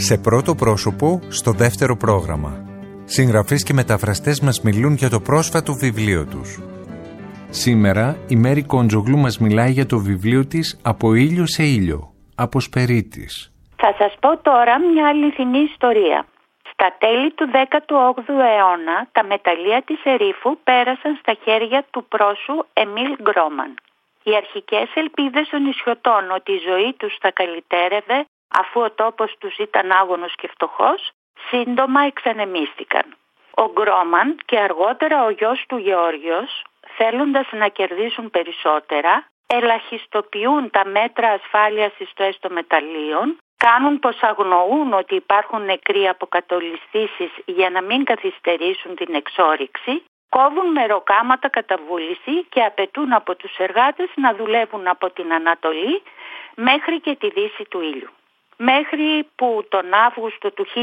Σε πρώτο πρόσωπο, στο δεύτερο πρόγραμμα. Συγγραφείς και μεταφραστές μας μιλούν για το πρόσφατο βιβλίο τους. Σήμερα η Μέρη Κόντζογλου μας μιλάει για το βιβλίο της «Από ήλιο σε ήλιο», Αποσπερίτης. Θα σας πω τώρα μια αληθινή ιστορία. Στα τέλη του 18ου αιώνα, τα μεταλλεία της ερήφου πέρασαν στα χέρια του πρόσου Εμίλ Γκρόμαν. Οι αρχικές ελπίδες των νησιωτών ότι η ζωή τους θα καλυτέρευε, αφού ο τόπος τους ήταν άγωνος και φτωχός, σύντομα εξανεμίστηκαν. Ο Γκρόμαν και αργότερα ο γιος του Γεώργιος, θέλοντας να κερδίσουν περισσότερα, ελαχιστοποιούν τα μέτρα ασφάλειας στο έστω μεταλλείων, κάνουν πως αγνοούν ότι υπάρχουν νεκροί από κατολιστήσεις για να μην καθυστερήσουν την εξόρυξη, κόβουν μεροκάματα κατά βούληση και απαιτούν από τους εργάτες να δουλεύουν από την Ανατολή μέχρι και τη δύση του ήλιου. Μέχρι που τον Αύγουστο του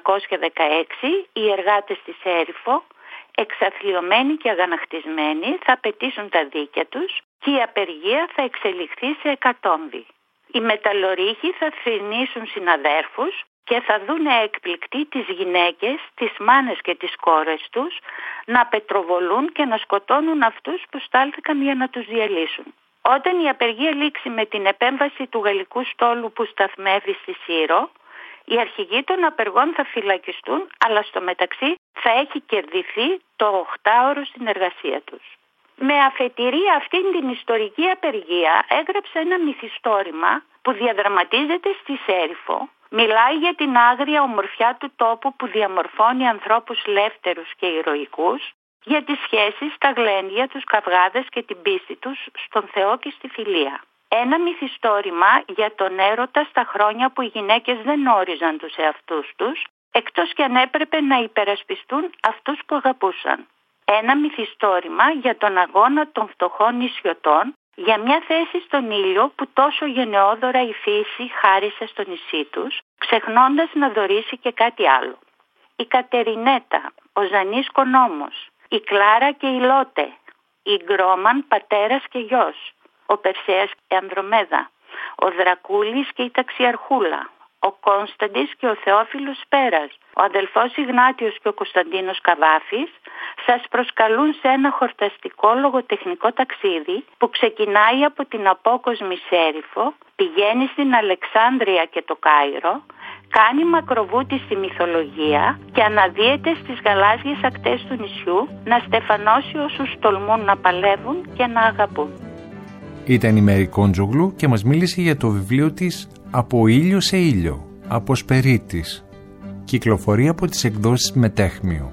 1916 οι εργάτες της Έρυφο, εξαθλιωμένοι και αγανακτισμένοι, θα πετήσουν τα δίκαια τους και η απεργία θα εξελιχθεί σε εκατόμβη. Οι μεταλλορύχοι θα θρηνήσουν συναδέρφους και θα δουν έκπληκτοι τις γυναίκες, τις μάνες και τις κόρες τους να πετροβολούν και να σκοτώνουν αυτούς που στάλθηκαν για να τους διαλύσουν. Όταν η απεργία λήξει με την επέμβαση του γαλλικού στόλου που σταθμεύει στη Σύρο, οι αρχηγοί των απεργών θα φυλακιστούν, αλλά στο μεταξύ θα έχει κερδιθεί το 8ωρο στην εργασία τους. Με αφετηρία αυτήν την ιστορική απεργία έγραψε ένα μυθιστόρημα που διαδραματίζεται στη Σέριφο. Μιλάει για την άγρια ομορφιά του τόπου που διαμορφώνει ανθρώπους λεύτερους και ηρωικούς, για τις σχέσεις, τα γλέντια, τους καυγάδες και την πίστη τους στον Θεό και στη φιλία. Ένα μυθιστόρημα για τον έρωτα στα χρόνια που οι γυναίκες δεν όριζαν τους εαυτούς τους, εκτός κι αν έπρεπε να υπερασπιστούν αυτούς που αγαπούσαν. Ένα μυθιστόρημα για τον αγώνα των φτωχών νησιωτών, για μια θέση στον ήλιο που τόσο γενναιόδωρα η φύση χάρισε στο νησί τους, ξεχνώντας να δωρήσει και κάτι άλλο. Η Κατερινέτα, ο Ζανής Κονόμος, η Κλάρα και η Λότε, η Γκρόμαν πατέρας και γιος, ο Περσέας και η Ανδρομέδα, ο Δρακούλης και η Ταξιαρχούλα, ο Κόνσταντης και ο Θεόφιλος Πέρας, ο αδελφός Ιγνάτιος και ο Κωνσταντίνος Καβάφης σας προσκαλούν σε ένα χορταστικό λογοτεχνικό ταξίδι που ξεκινάει από την απόκοσμη Σέριφο, πηγαίνει στην Αλεξάνδρεια και το Κάιρο, κάνει μακροβούτι στη μυθολογία και αναδύεται στις γαλάζιες ακτές του νησιού να στεφανώσει όσους τολμούν να παλεύουν και να αγαπούν. Ήταν η Μέρη Κόντζογλου και μας μίλησε για το βιβλίο της «Από ήλιο σε ήλιο», Αποσπερίτης. Κυκλοφορεί από τις εκδόσεις Μετέχμιο.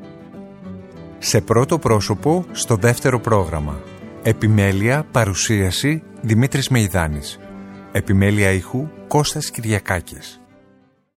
Σε πρώτο πρόσωπο, στο δεύτερο πρόγραμμα. Επιμέλεια, παρουσίαση, Δημήτρης Μεϊδάνης. Επιμέλεια ήχου, Κώστας Κυριακάκης.